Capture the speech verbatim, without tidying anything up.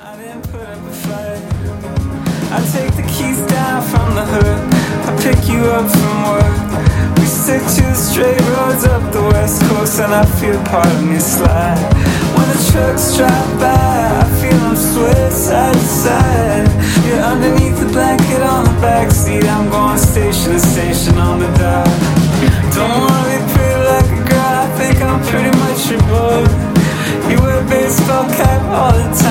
I didn't put up a fight. I take the keys down from the hood. I pick you up from work. We stick to the straight roads up the west coast, and I feel part of me slide. When the trucks drive by, I feel them sway side to side. You're underneath the blanket on the backseat. I'm going station to station on the dial. Don't wanna be pretty like a girl, I think I'm pretty much your boy. You wear a baseball cap all the time.